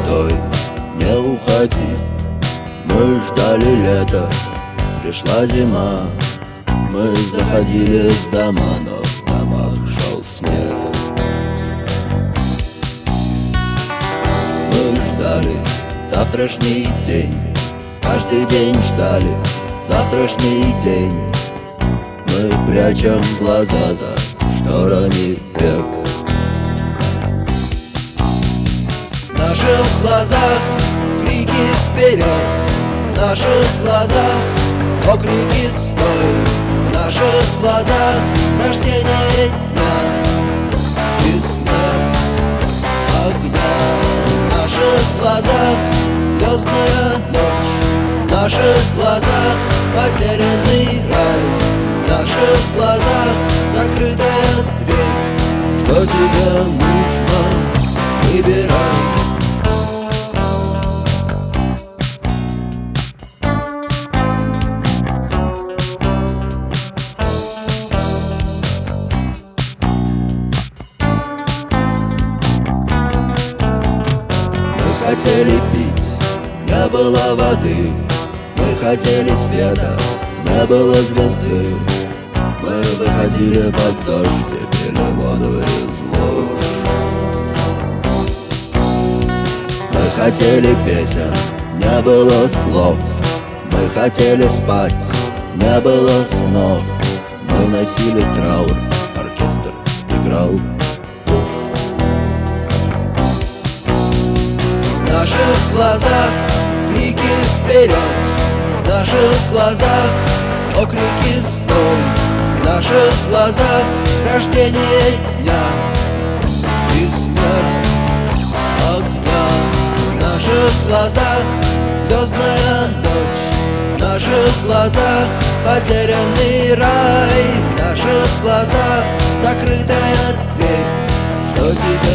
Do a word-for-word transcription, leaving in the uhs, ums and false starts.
стой, не уходи. Мы ждали лета, пришла зима. Мы заходили в дома, но в домах шел снег. Мы ждали завтрашний день, каждый день ждали завтрашний день. Мы прячем глаза за шторами век. В наших глазах крики вперед, в наших глазах окрики стой. В наших глазах рождение дня и смерть огня. В наших глазах звездная ночь, в наших глазах потерянный рай, в наших глазах закрытая дверь. Что тебе нужно, выбирай. Мы хотели пить, не было воды. Мы хотели света, не было звезды. Мы выходили под дождь и пили воду из луж. Мы хотели песен, не было слов. Мы хотели спать, не было снов. Мы носили траур, оркестр играл. В наших глазах крики вперед, в наших глазах окрики стой. В наших глазах рождение дня и смерть огня. В наших глазах звездная ночь, в наших глазах потерянный рай, в наших глазах закрытая дверь. Что тебе